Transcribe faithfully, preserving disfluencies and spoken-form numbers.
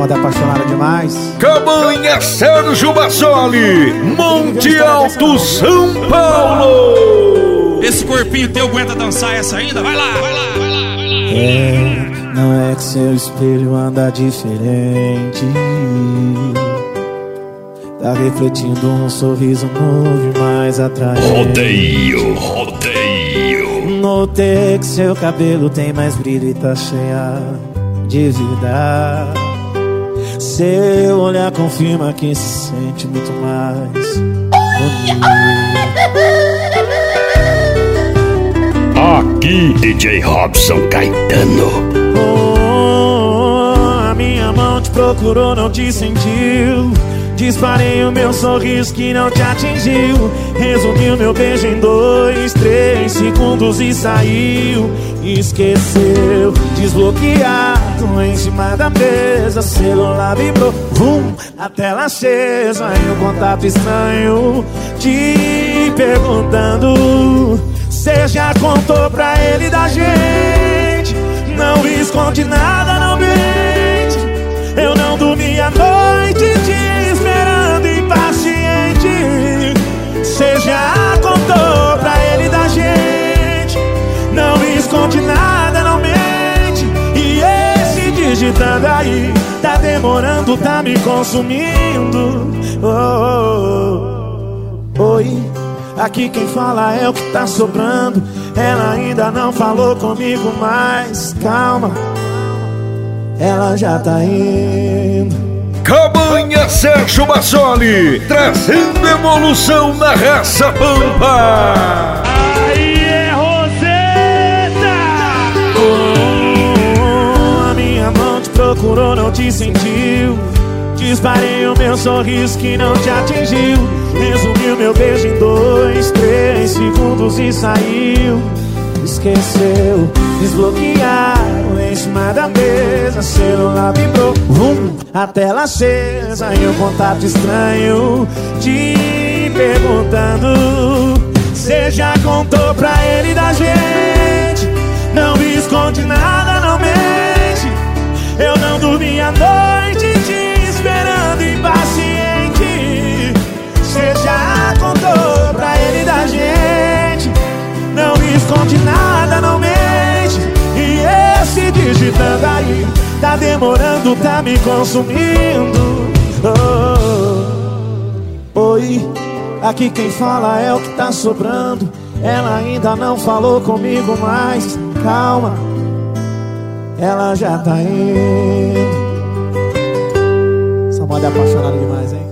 moda apaixonada demais. Cabanha Sérgio Bassoli, Monte Alto, São Paulo. Esse corpinho teu aguenta dançar essa ainda? Vai lá, vai lá, vai lá, vai lá. É, não é que seu espelho anda diferente. Tá refletindo um sorriso novo e mais atraente. Rodeio, rodeio. Notei que seu cabelo tem mais brilho e tá cheia de vida. Seu olhar confirma que se sente muito mais bonito. Aqui, D J Robson Caetano. Oh, a minha mão te procurou, não te sentiu. Disparei o meu sorriso que não te atingiu. Resumiu meu beijo em dois, três segundos e saiu. Esqueceu, desbloqueado em cima da mesa. Celular vibrou, vum, a tela acesa. E um contato estranho te perguntando: cê já contou pra ele da gente? Não esconde nada, não mente. Eu não dormi a noite te esperando impaciente. Cê já contou pra ele da gente? Não esconde nada, não mente. E esse digitando aí tá demorando, tá me consumindo. Oh, oh, oh. Oi, aqui quem fala é o que tá sobrando. Ela ainda não falou comigo, mas calma, ela já tá indo. Cabanha Sérgio Bassoli, trazendo evolução na raça pampa. Aí é Roseta! Oh, a minha mão te procurou, não te sentiu. Disparei o meu sorriso que não te atingiu. Resumiu meu beijo em dois, três segundos e saiu. Esqueceu, desbloquearam em cima da mesa. Celular vibrou, vum, a tela acesa. E um contato estranho te perguntando: cê já contou pra ele da gente? Não esconde nada, não mente. Eu não dormi a noite te esperando impaciente. Cê já contou pra ele da gente? Não esconde nada, não mente. E esse digitando aí tá demorando, tá me consumindo. Oh, oi, aqui quem fala é o que tá sobrando. Ela ainda não falou comigo, mas calma, ela já tá indo. Essa moda é apaixonada demais, hein?